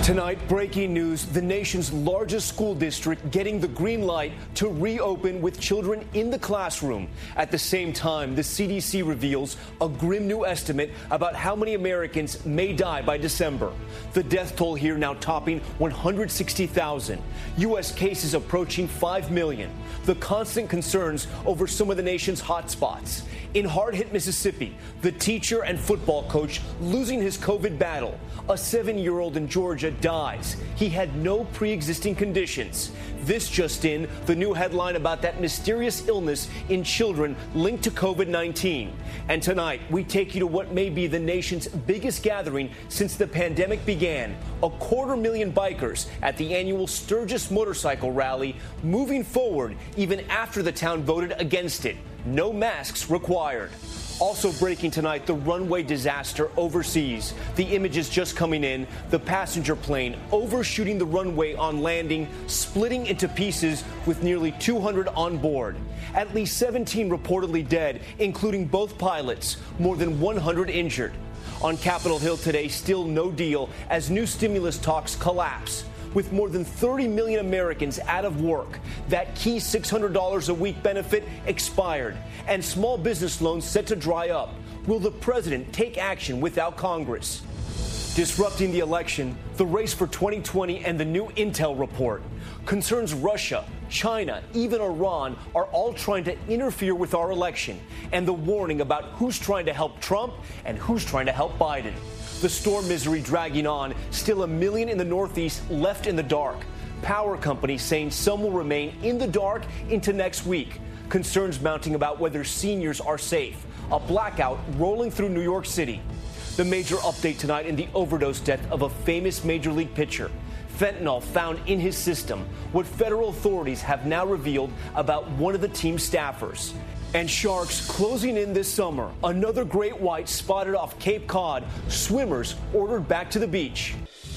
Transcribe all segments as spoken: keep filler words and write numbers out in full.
Tonight, breaking news, the nation's largest school district getting the green light to reopen with children in the classroom. At the same time, the C D C reveals a grim new estimate about how many Americans may die by December. The death toll here now topping one hundred sixty thousand. U S cases approaching five million. The constant concerns over some of the nation's hotspots. In hard-hit Mississippi, the teacher and football coach losing his COVID battle. A seven-year-old in Georgia dies. He had no pre-existing conditions. This just in, the new headline about that mysterious illness in children linked to COVID nineteen. And tonight, we take you to what may be the nation's biggest gathering since the pandemic began. A quarter million bikers at the annual Sturgis Motorcycle Rally, moving forward even after the town voted against it. No masks required. Also breaking tonight, the runway disaster overseas. The images just coming in, the passenger plane overshooting the runway on landing, splitting into pieces with nearly two hundred on board. At least seventeen reportedly dead, including both pilots, more than one hundred injured. On Capitol Hill today, still no deal as new stimulus talks collapse. With more than thirty million Americans out of work, that key six hundred dollars a week benefit expired, and small business loans set to dry up. Will the president take action without Congress? Disrupting the election, the race for twenty twenty, and the new intel report. Concerns Russia, China, even Iran are all trying to interfere with our election, and the warning about who's trying to help Trump and who's trying to help Biden. The storm misery dragging on, still a million in the Northeast left in the dark. Power companies saying some will remain in the dark into next week. Concerns mounting about whether seniors are safe. A blackout rolling through New York City. The major update tonight in the overdose death of a famous Major League pitcher. Fentanyl found in his system, what federal authorities have now revealed about one of the team's staffers. And sharks closing in this summer. Another great white spotted off Cape Cod. Swimmers ordered back to the beach.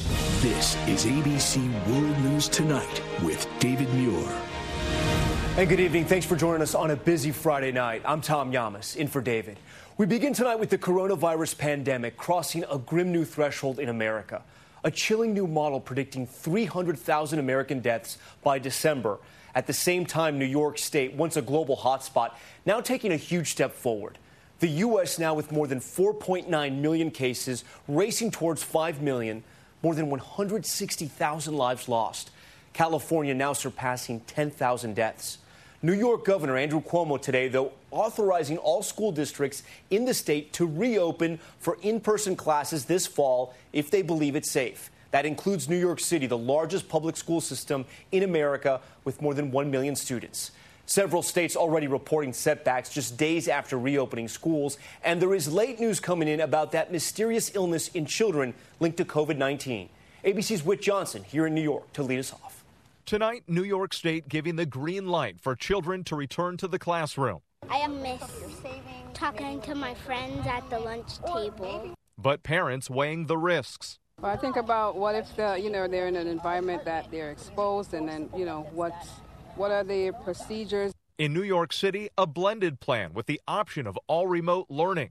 This is A B C World News Tonight with David Muir. And good evening. Thanks for joining us on a busy Friday night. I'm Tom Yamas, in for David. We begin tonight with the coronavirus pandemic crossing a grim new threshold in America. A chilling new model predicting three hundred thousand American deaths by December. At the same time, New York State, once a global hotspot, now taking a huge step forward. The U S now with more than four point nine million cases, racing towards five million, more than one hundred sixty thousand lives lost. California now surpassing ten thousand deaths. New York Governor Andrew Cuomo today, though, authorizing all school districts in the state to reopen for in-person classes this fall if they believe it's safe. That includes New York City, the largest public school system in America with more than one million students. Several states already reporting setbacks just days after reopening schools. And there is late news coming in about that mysterious illness in children linked to COVID nineteen. A B C's Whit Johnson here in New York to lead us off. Tonight, New York State giving the green light for children to return to the classroom. I miss talking to my friends at the lunch table. But parents weighing the risks. Well, I think about what if the, you know, they're in an environment that they're exposed, and then, you know, what what are the procedures? In New York City, a blended plan with the option of all remote learning.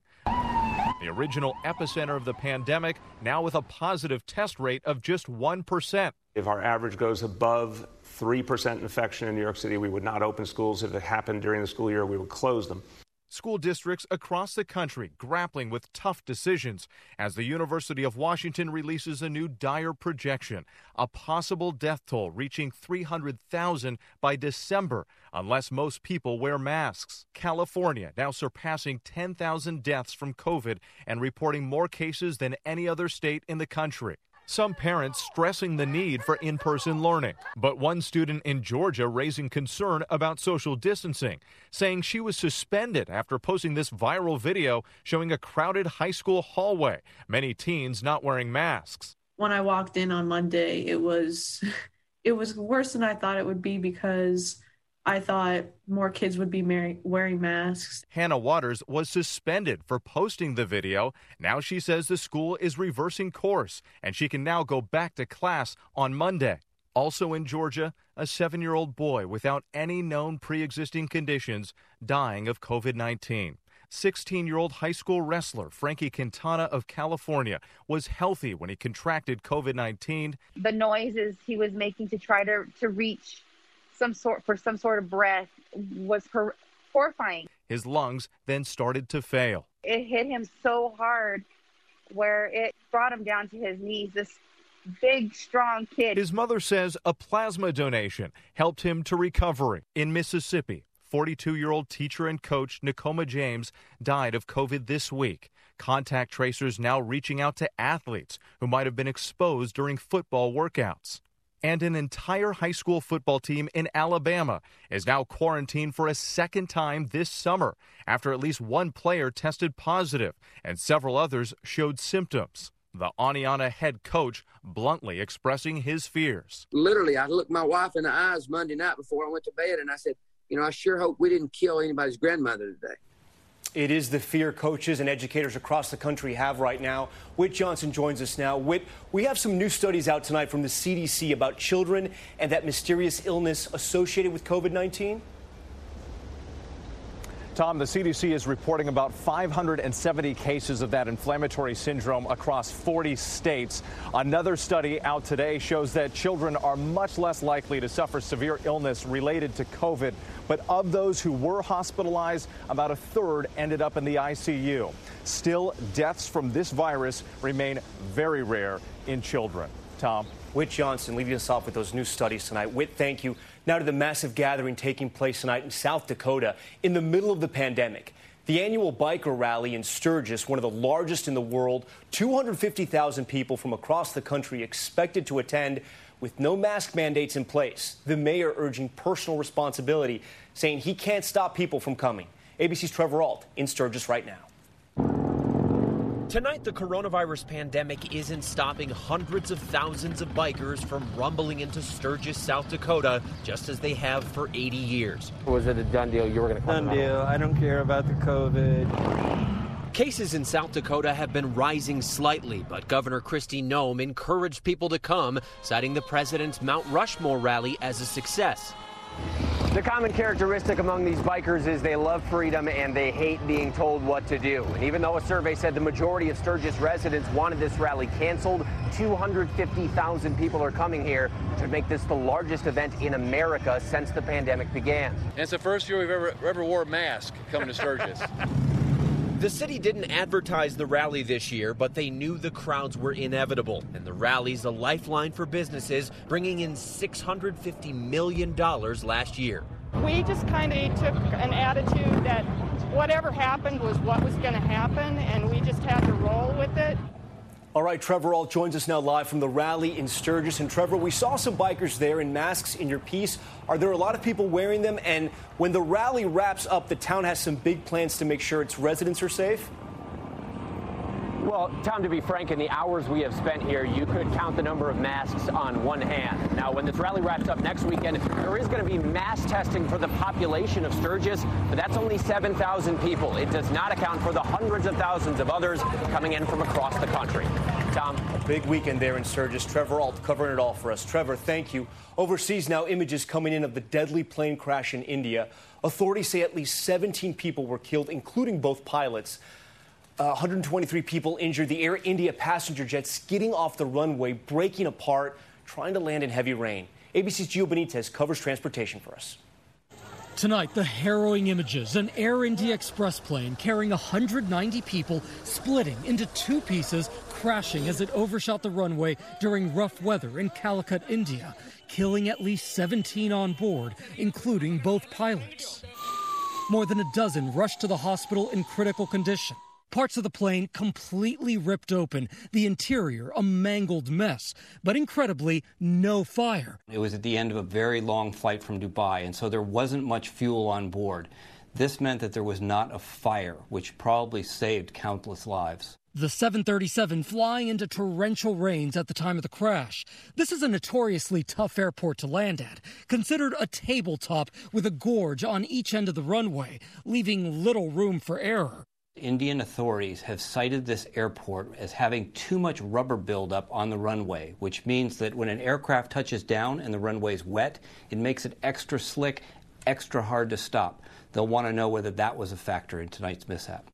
The original epicenter of the pandemic, now with a positive test rate of just one percent. If our average goes above three percent infection in New York City, we would not open schools. If it happened during the school year, we would close them. School districts across the country grappling with tough decisions as the University of Washington releases a new dire projection, a possible death toll reaching three hundred thousand by December unless most people wear masks. California now surpassing ten thousand deaths from COVID and reporting more cases than any other state in the country. Some parents stressing the need for in-person learning. But one student in Georgia raising concern about social distancing, saying she was suspended after posting this viral video showing a crowded high school hallway, many teens not wearing masks. When I walked in on Monday, it was it was worse than I thought it would be because I thought more kids would be wearing masks. Hannah Waters was suspended for posting the video. Now she says the school is reversing course and she can now go back to class on Monday. Also in Georgia, a seven-year-old boy without any known pre-existing conditions dying of COVID nineteen. sixteen-year-old high school wrestler Frankie Quintana of California was healthy when he contracted COVID nineteen. The noises he was making to try to, to reach some sort for some sort of breath was hor- horrifying. His lungs then started to fail. It hit him so hard where it brought him down to his knees. This big, strong kid. His mother says a plasma donation helped him to recovery. In Mississippi, forty-two-year-old teacher and coach Nicoma James died of COVID this week. Contact tracers now reaching out to athletes who might have been exposed during football workouts. And an entire high school football team in Alabama is now quarantined for a second time this summer after at least one player tested positive and several others showed symptoms. The Oneonta head coach bluntly expressing his fears. Literally, I looked my wife in the eyes Monday night before I went to bed, and I said, you know, I sure hope we didn't kill anybody's grandmother today. It is the fear coaches and educators across the country have right now. Whit Johnson joins us now. Whit, we have some new studies out tonight from the C D C about children and that mysterious illness associated with COVID nineteen. Tom, the C D C is reporting about five hundred seventy cases of that inflammatory syndrome across forty states. Another study out today shows that children are much less likely to suffer severe illness related to COVID. But of those who were hospitalized, about a third ended up in the I C U. Still, deaths from this virus remain very rare in children. Tom. Whit Johnson leading us off with those new studies tonight. Whit, thank you. Now to the massive gathering taking place tonight in South Dakota in the middle of the pandemic. The annual biker rally in Sturgis, one of the largest in the world, two hundred fifty thousand people from across the country expected to attend with no mask mandates in place. The mayor urging personal responsibility, saying he can't stop people from coming. A B C's Trevor Ault in Sturgis right now. Tonight, the coronavirus pandemic isn't stopping hundreds of thousands of bikers from rumbling into Sturgis, South Dakota, just as they have for eighty years. Was it a done deal? You were going to come? Done deal. I don't care about the COVID. Cases in South Dakota have been rising slightly, but Governor Kristi Noem encouraged people to come, citing the president's Mount Rushmore rally as a success. The common characteristic among these bikers is they love freedom and they hate being told what to do. And even though a survey said the majority of Sturgis residents wanted this rally canceled, two hundred fifty thousand people are coming here to make this the largest event in America since the pandemic began. And it's the first year we've ever, ever wore a mask coming to Sturgis. The city didn't advertise the rally this year, but they knew the crowds were inevitable. And the rally's a lifeline for businesses, bringing in six hundred fifty million dollars last year. We just kind of took an attitude that whatever happened was what was going to happen, and we just had to roll with it. All right, Trevor Ault joins us now live from the rally in Sturgis. And Trevor, we saw some bikers there in masks in your piece. Are there a lot of people wearing them? And when the rally wraps up, the town has some big plans to make sure its residents are safe? Well, Tom, to be frank, in the hours we have spent here, you could count the number of masks on one hand. Now, when this rally wraps up next weekend, there is going to be mass testing for the population of Sturgis, but that's only seven thousand people. It does not account for the hundreds of thousands of others coming in from across the country. Tom? A big weekend there in Sturgis. Trevor Ault covering it all for us. Trevor, thank you. Overseas now, images coming in of the deadly plane crash in India. Authorities say at least seventeen people were killed, including both pilots. Uh, one hundred twenty-three people injured. The Air India passenger jet skidding off the runway, breaking apart, trying to land in heavy rain. A B C's Gio Benitez covers transportation for us. Tonight, the harrowing images. An Air India Express plane carrying one hundred ninety people splitting into two pieces, crashing as it overshot the runway during rough weather in Calicut, India, killing at least seventeen on board, including both pilots. More than a dozen rushed to the hospital in critical condition. Parts of the plane completely ripped open, the interior a mangled mess, but incredibly, no fire. It was at the end of a very long flight from Dubai, and so there wasn't much fuel on board. This meant that there was not a fire, which probably saved countless lives. The seven thirty-seven flying into torrential rains at the time of the crash. This is a notoriously tough airport to land at, considered a tabletop with a gorge on each end of the runway, leaving little room for error. Indian authorities have cited this airport as having too much rubber buildup on the runway, which means that when an aircraft touches down and the runway is wet, it makes it extra slick, extra hard to stop. they'll want to know whether that was a factor in tonight's mishap.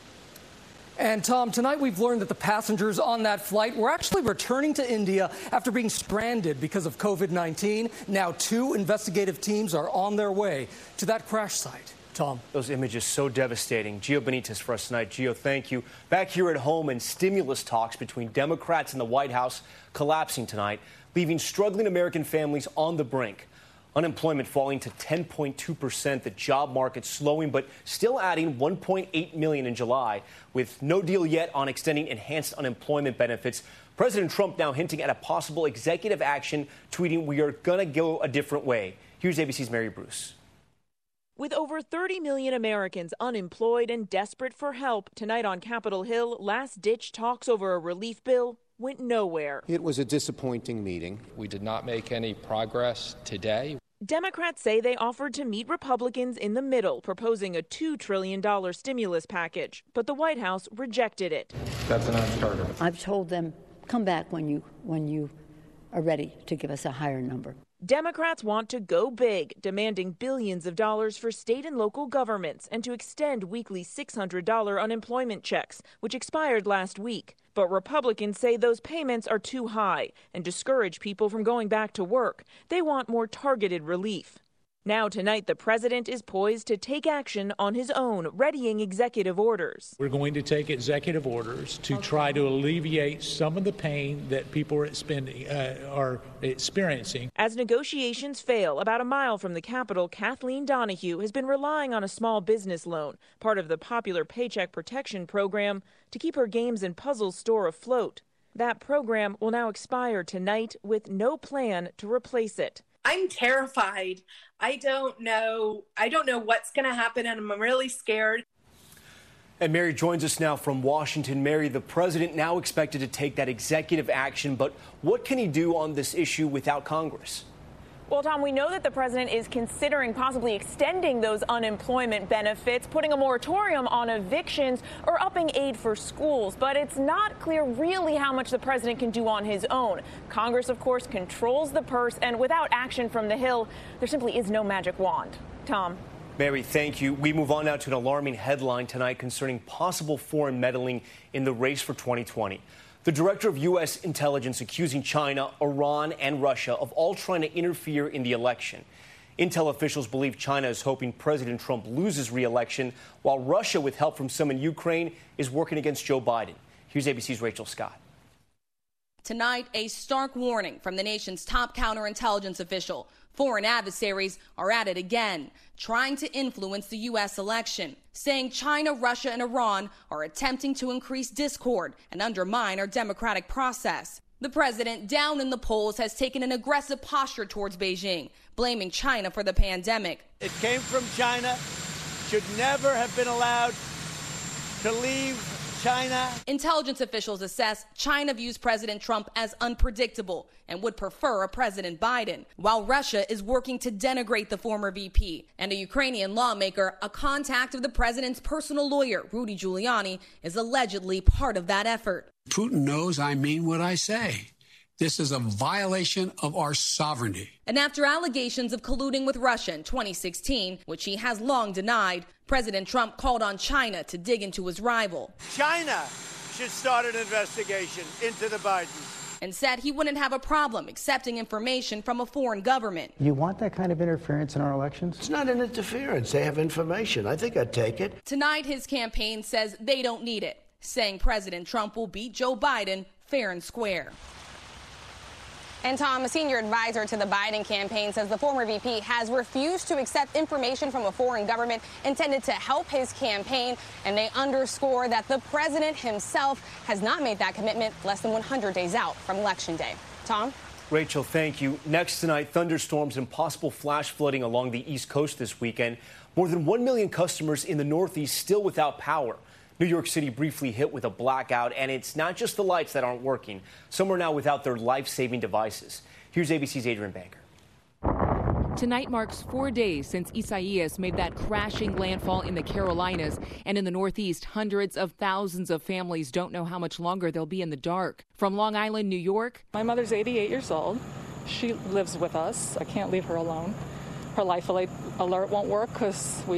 And Tom, tonight we've learned that the passengers on that flight were actually returning to India after being stranded because of COVID nineteen. Now two investigative teams are on their way to that crash site. Tom. Those images so devastating. Gio Benitez for us tonight. Gio, thank you. Back here at home, and stimulus talks between Democrats and the White House collapsing tonight, leaving struggling American families on the brink. Unemployment falling to ten point two percent, the job market slowing, but still adding one point eight million in July. With no deal yet on extending enhanced unemployment benefits, President Trump now hinting at a possible executive action, tweeting, "We are going to go a different way." Here's A B C's Mary Bruce. With over thirty million Americans unemployed and desperate for help, tonight on Capitol Hill, last-ditch talks over a relief bill went nowhere. It was a disappointing meeting. We did not make any progress today. Democrats say they offered to meet Republicans in the middle, proposing a two trillion dollars stimulus package, but the White House rejected it. That's a non-starter. I've told them, come back when you when you are ready to give us a higher number. Democrats want to go big, demanding billions of dollars for state and local governments and to extend weekly six hundred dollars unemployment checks, which expired last week. But Republicans say those payments are too high and discourage people from going back to work. They want more targeted relief. Now tonight, the president is poised to take action on his own, readying executive orders. We're going to take executive orders to try to alleviate some of the pain that people are, spending, uh, are experiencing. As negotiations fail, about a mile from the Capitol, Kathleen Donahue has been relying on a small business loan, part of the popular Paycheck Protection Program, to keep her games and puzzles store afloat. That program will now expire tonight with no plan to replace it. I'm terrified. I don't know. I don't know what's going to happen, and I'm really scared. And Mary joins us now from Washington. Mary, the president now expected to take that executive action, but what can he do on this issue without Congress? Well, Tom, we know that the president is considering possibly extending those unemployment benefits, putting a moratorium on evictions, or upping aid for schools. But it's not clear really how much the president can do on his own. Congress, of course, controls the purse, and without action from the Hill, there simply is no magic wand. Tom. Mary, thank you. We move on now to an alarming headline tonight concerning possible foreign meddling in the race for twenty twenty. The director of U S intelligence accusing China, Iran, and Russia of all trying to interfere in the election. Intel officials believe China is hoping President Trump loses re-election, while Russia, with help from some in Ukraine, is working against Joe Biden. Here's A B C's Rachel Scott. Tonight, a stark warning from the nation's top counterintelligence official. Foreign adversaries are at it again, trying to influence the U S election, saying China, Russia, and Iran are attempting to increase discord and undermine our democratic process. The president, down in the polls, has taken an aggressive posture towards Beijing, blaming China for the pandemic. It came from China, should never have been allowed to leave China. Intelligence officials assess China views President Trump as unpredictable and would prefer a President Biden, while Russia is working to denigrate the former V P. And a Ukrainian lawmaker, a contact of the president's personal lawyer, Rudy Giuliani, is allegedly part of that effort. Putin knows I mean what I say. This is a violation of our sovereignty. And after allegations of colluding with Russia in twenty sixteen, which he has long denied, President Trump called on China to dig into his rival. China should start an investigation into the Bidens. And said he wouldn't have a problem accepting information from a foreign government. You want that kind of interference in our elections? It's not an interference. They have information. I think I'd take it. Tonight, his campaign says they don't need it, saying President Trump will beat Joe Biden fair and square. And Tom, a senior advisor to the Biden campaign, says the former V P has refused to accept information from a foreign government intended to help his campaign. And they underscore that the president himself has not made that commitment less than one hundred days out from Election Day. Tom? Rachel, thank you. Next tonight, thunderstorms and possible flash flooding along the East Coast this weekend. More than one million customers in the Northeast still without power. New York City briefly hit with a blackout, and it's not just the lights that aren't working. Some are now without their life-saving devices. Here's A B C's Adrian Banker. Tonight marks four days since Isaias made that crashing landfall in the Carolinas. And in the Northeast, hundreds of thousands of families don't know how much longer they'll be in the dark. From Long Island, New York. My mother's eighty-eight years old. She lives with us. I can't leave her alone. Her life alert won't work because we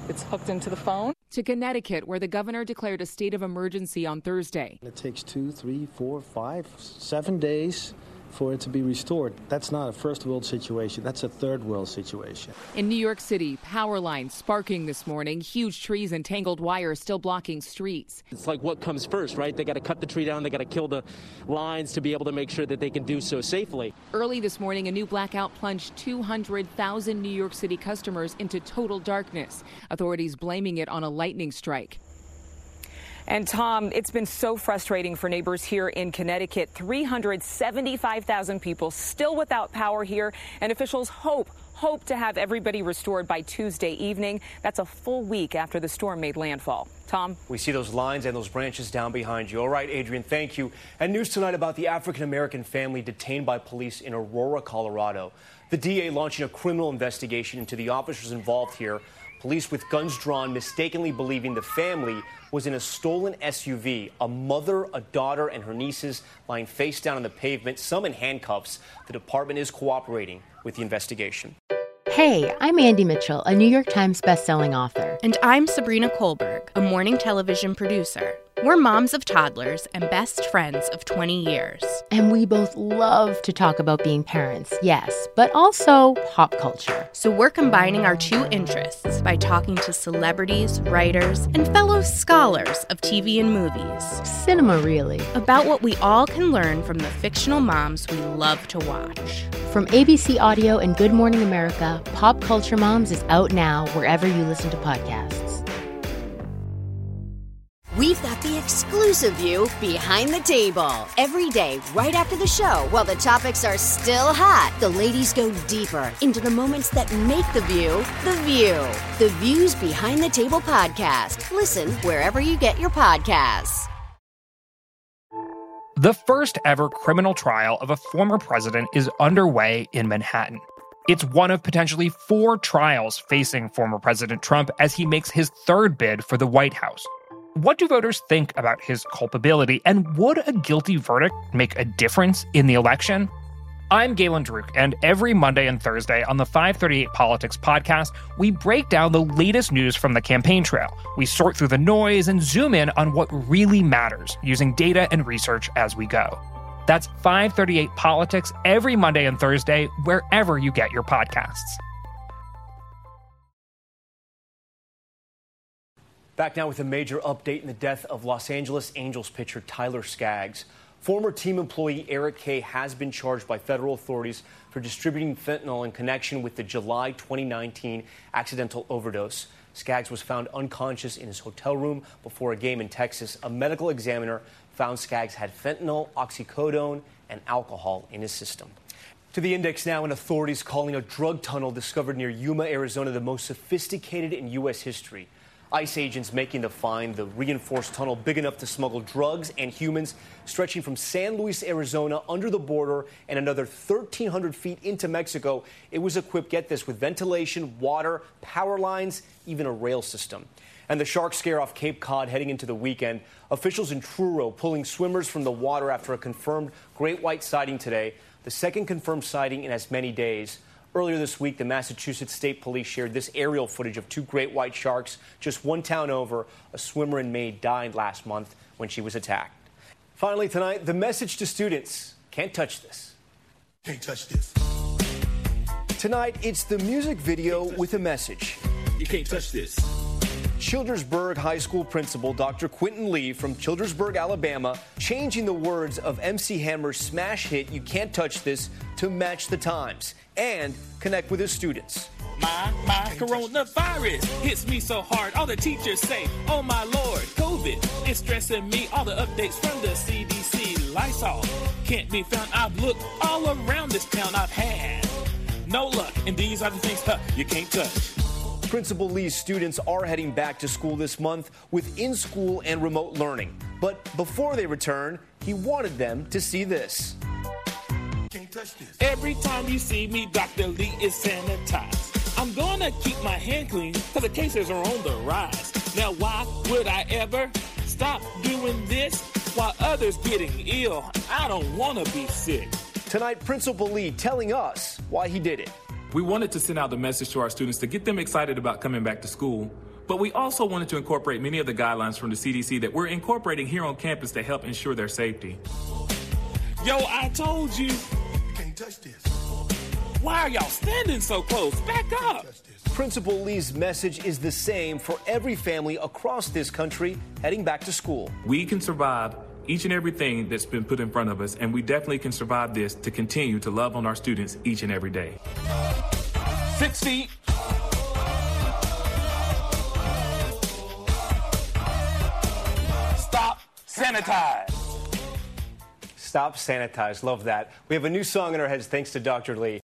It's hooked into the phone. To Connecticut, where the governor declared a state of emergency on Thursday. It takes two, three, four, five, seven days for it to be restored. That's not a first world situation. That's a third world situation. In New York City, power lines sparking this morning. Huge trees and tangled wires still blocking streets. It's like what comes first, right? They got to cut the tree down. They got to kill the lines to be able to make sure that they can do so safely. Early this morning, a new blackout plunged two hundred thousand New York City customers into total darkness. Authorities blaming it on a lightning strike. And Tom, it's been so frustrating for neighbors here in Connecticut. three hundred seventy-five thousand people still without power here, and officials hope, hope to have everybody restored by Tuesday evening. That's a full week after the storm made landfall. Tom? We see those lines and those branches down behind you. All right, Adrian, thank you. And news tonight about the African-American family detained by police in Aurora, Colorado. The D A launching a criminal investigation into the officers involved here. Police with guns drawn mistakenly believing the family was in a stolen S U V. A mother, a daughter, and her nieces lying face down on the pavement, some in handcuffs. The department is cooperating with the investigation. Hey, I'm Andy Mitchell, a New York Times bestselling author. And I'm Sabrina Kohlberg, a morning television producer. We're moms of toddlers and best friends of twenty years. And we both love to talk about being parents, yes, but also pop culture. So we're combining our two interests by talking to celebrities, writers, and fellow scholars of T V and movies. Cinema, really. About what we all can learn from the fictional moms we love to watch. From A B C Audio and Good Morning America, Pop Culture Moms is out now wherever you listen to podcasts. We've got the exclusive view behind the table. Every day, right after the show, while the topics are still hot, the ladies go deeper into the moments that make the view the view. The Views Behind the Table podcast. Listen wherever you get your podcasts. The first ever criminal trial of a former president is underway in Manhattan. It's one of potentially four trials facing former President Trump as he makes his third bid for the White House. What do voters think about his culpability, and would a guilty verdict make a difference in the election? I'm Galen Druk, and every Monday and Thursday on the five thirty-eight Politics podcast, we break down the latest news from the campaign trail. We sort through the noise and zoom in on what really matters, using data and research as we go. That's five thirty-eight Politics every Monday and Thursday, wherever you get your podcasts. Back now with a major update in the death of Los Angeles Angels pitcher Tyler Skaggs. Former team employee Eric Kay has been charged by federal authorities for distributing fentanyl in connection with the July twenty nineteen accidental overdose. Skaggs was found unconscious in his hotel room before a game in Texas. A medical examiner found Skaggs had fentanyl, oxycodone, and alcohol in his system. To the index now, and authorities calling a drug tunnel discovered near Yuma, Arizona, the most sophisticated in U S history. ICE agents making the find, the reinforced tunnel big enough to smuggle drugs and humans, stretching from San Luis, Arizona, under the border and another thirteen hundred feet into Mexico. It was equipped, get this, with ventilation, water, power lines, even a rail system. And the shark scare off Cape Cod heading into the weekend. Officials in Truro pulling swimmers from the water after a confirmed great white sighting today, the second confirmed sighting in as many days. Earlier this week, the Massachusetts State Police shared this aerial footage of two great white sharks just one town over. A swimmer in Maine died last month when she was attacked. Finally tonight, the message to students: can't touch this. Can't touch this. Tonight, it's the music video with a message. You can't touch this. Childersburg High School principal Doctor Quentin Lee from Childersburg, Alabama, changing the words of M C Hammer's smash hit You Can't Touch This to match the times and connect with his students. My, my, coronavirus hits me so hard. All the teachers say, oh my Lord, COVID is stressing me. All the updates from the C D C, Lysol can't be found. I've looked all around this town. I've had no luck. And these are the things huh, you can't touch. Principal Lee's students are heading back to school this month with in-school and remote learning. But before they return, he wanted them to see this. Can't touch this. Every time you see me, Doctor Lee is sanitized. I'm gonna keep my hand clean because the cases are on the rise. Now, why would I ever stop doing this while others getting ill? I don't want to be sick. Tonight, Principal Lee telling us why he did it. We wanted to send out the message to our students to get them excited about coming back to school, But we also wanted to incorporate many of the guidelines from the C D C that we're incorporating here on campus to help ensure their safety. Yo, I told you. You can't touch this. Why are y'all standing so close? Back up. Principal Lee's message is the same for every family across this country heading back to school. We can survive each and everything that's been put in front of us, and we definitely can survive this to continue to love on our students each and every day. Six feet. Stop, sanitize. Stop, sanitize. Love that. We have a new song in our heads thanks to Doctor Lee.